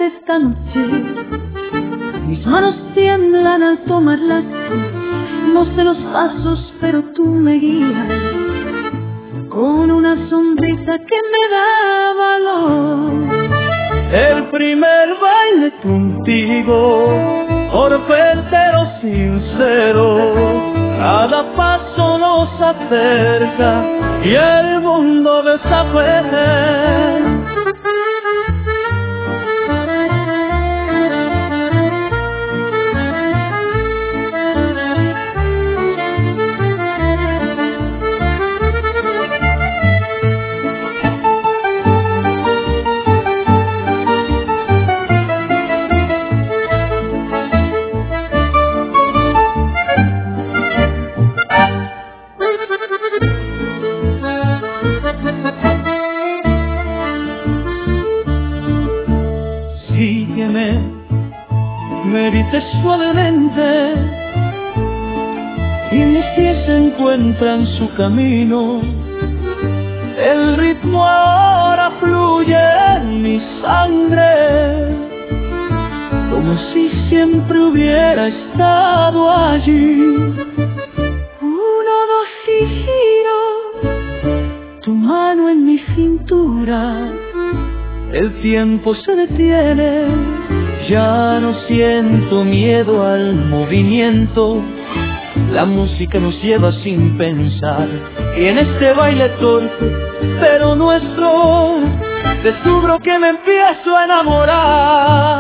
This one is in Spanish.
besarte esta noche. Mis manos tiemblan al tomarlas, no sé los pasos, pero tú me guías con una sonrisa que me da valor. El primer baile contigo, torpe pero sincero, cada paso nos acerca y el mundo desaparece. Me dices suavemente y mis pies encuentran su camino. El ritmo ahora fluye en mi sangre, como si siempre hubiera estado allí. Uno, dos y giro, tu mano en mi cintura. El tiempo se detiene, ya no siento miedo al movimiento. La música nos lleva sin pensar, y en este baile torpe pero nuestro, descubro que me empiezo a enamorar.